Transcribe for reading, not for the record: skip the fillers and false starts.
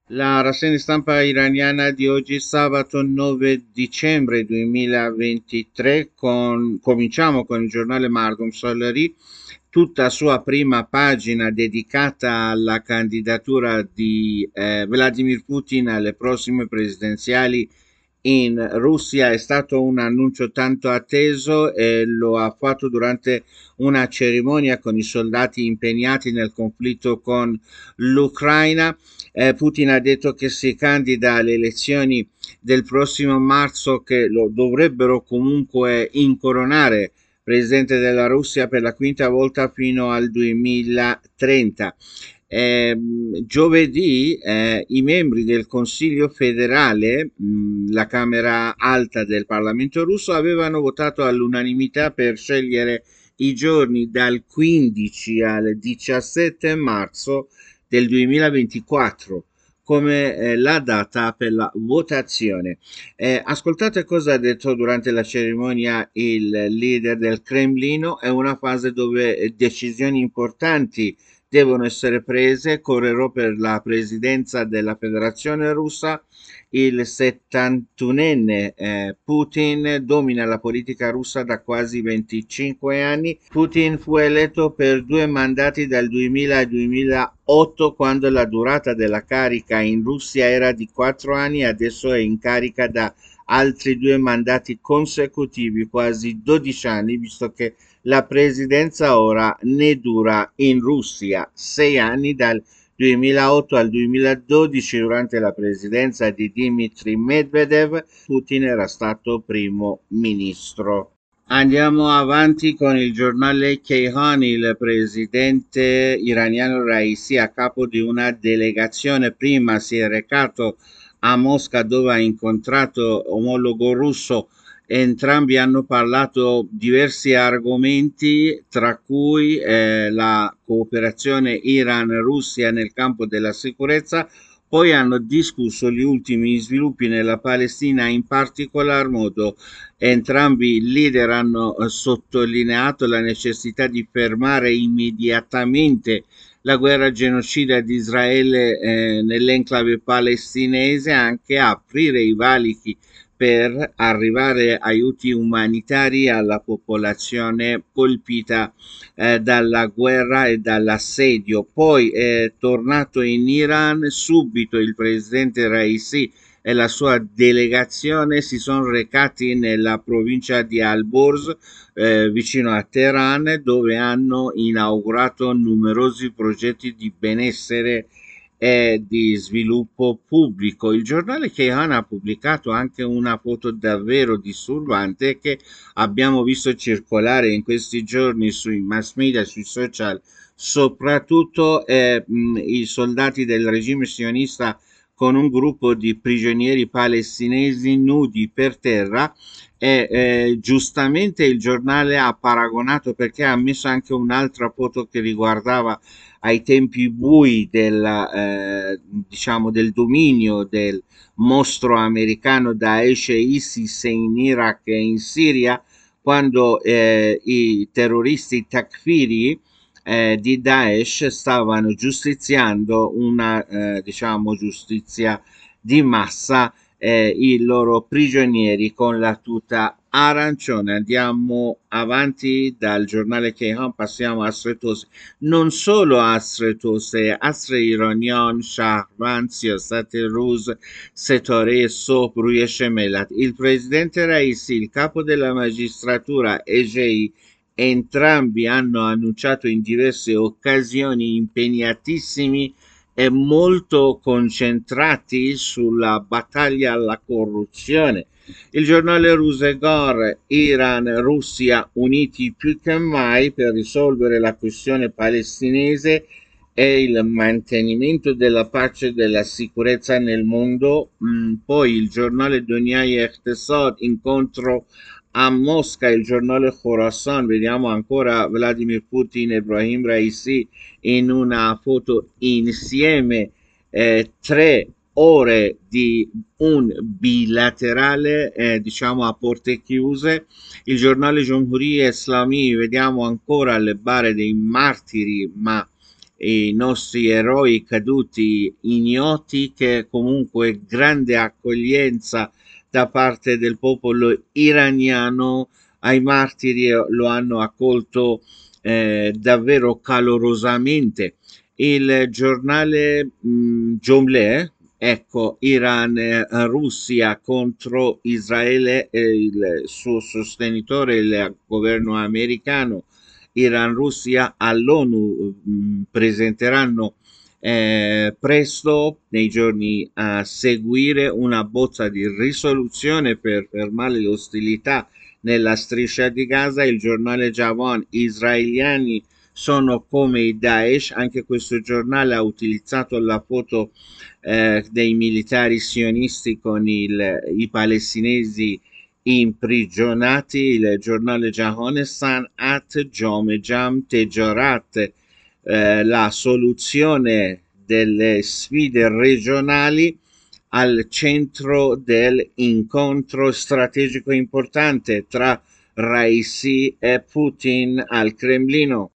La rassegna stampa iraniana di oggi, sabato 9 dicembre 2023, cominciamo con il giornale Mardum Solari, tutta sua prima pagina dedicata alla candidatura di Vladimir Putin alle prossime presidenziali in Russia. È stato un annuncio tanto atteso e lo ha fatto durante una cerimonia con i soldati impegnati nel conflitto con l'Ucraina. Putin ha detto che si candida alle elezioni del prossimo marzo, che lo dovrebbero comunque incoronare presidente della Russia per la quinta volta fino al 2030. Giovedì i membri del Consiglio federale, la Camera alta del Parlamento russo, avevano votato all'unanimità per scegliere i giorni dal 15 al 17 marzo del 2024 come la data per la votazione. Ascoltate cosa ha detto durante la cerimonia il leader del Cremlino: è una fase dove decisioni importanti devono essere prese. Correrò per la presidenza della Federazione Russa. Il 71enne Putin domina la politica russa da quasi 25 anni. Putin fu eletto per 2 mandati dal 2000 al 2008, quando la durata della carica in Russia era di 4 anni. Adesso è in carica da altri 2 mandati consecutivi, quasi 12 anni, visto che la presidenza ora ne dura in Russia 6 anni, dal 2008 al 2012. Durante la presidenza di Dmitry Medvedev, Putin era stato primo ministro. Andiamo avanti con il giornale Kayhan. Il presidente iraniano Raisi, a capo di una delegazione, prima si è recato a Mosca, dove ha incontrato omologo russo. Entrambi hanno parlato diversi argomenti, tra cui la cooperazione Iran-Russia nel campo della sicurezza. Poi hanno discusso gli ultimi sviluppi nella Palestina, in particolar modo entrambi i leader hanno sottolineato la necessità di fermare immediatamente la guerra genocida di Israele nell'enclave palestinese, anche aprire i valichi per arrivare aiuti umanitari alla popolazione colpita dalla guerra e dall'assedio. Poi è tornato in Iran. Subito il presidente Raisi e la sua delegazione si sono recati nella provincia di Al-Borz, vicino a Teheran, dove hanno inaugurato numerosi progetti di benessere e di sviluppo pubblico. Il giornale Kayhan ha pubblicato anche una foto davvero disturbante che abbiamo visto circolare in questi giorni sui mass media, sui social, soprattutto i soldati del regime sionista con un gruppo di prigionieri palestinesi nudi per terra. E giustamente il giornale ha paragonato, perché ha messo anche un'altra foto che riguardava ai tempi bui diciamo del dominio del mostro americano Daesh e ISIS in Iraq e in Siria, quando i terroristi takfiri di Daesh stavano giustiziando una diciamo giustizia di massa, i loro prigionieri con la tuta arancione. Andiamo avanti dal giornale Kayhan, passiamo a Stretose. Non solo a Stretose, Astre Iranian, Shahran, Siyasat Ruz, Setore, Sop, Ruye Shemelat. Il presidente Raisi, il capo della magistratura EGI, entrambi hanno annunciato in diverse occasioni impegnatissimi e molto concentrati sulla battaglia alla corruzione. Il giornale Rusegor: Iran e Russia uniti più che mai per risolvere la questione palestinese e il mantenimento della pace e della sicurezza nel mondo. Poi il giornale Doniai Eqtesad: incontro a Mosca. Il giornale Khorasan: vediamo ancora Vladimir Putin e Ebrahim Raisi in una foto insieme, 3 ore di un bilaterale, diciamo a porte chiuse. Il giornale Jomhuri Islami: vediamo ancora le bare dei martiri, ma i nostri eroi caduti ignoti, che comunque grande accoglienza da parte del popolo iraniano ai martiri, lo hanno accolto davvero calorosamente. Il giornale Jomleh, ecco, Iran, Russia contro Israele, il suo sostenitore, il governo americano, Iran, Russia all'ONU presenteranno presto, nei giorni a seguire, una bozza di risoluzione per fermare le ostilità nella striscia di Gaza. Il giornale Javan: israeliani sono come i Daesh. Anche questo giornale ha utilizzato la foto dei militari sionisti con i palestinesi imprigionati. Il giornale Jahonestan: at Jomejam Tejorat, la soluzione delle sfide regionali al centro dell'incontro strategico importante tra Raisi e Putin al Cremlino.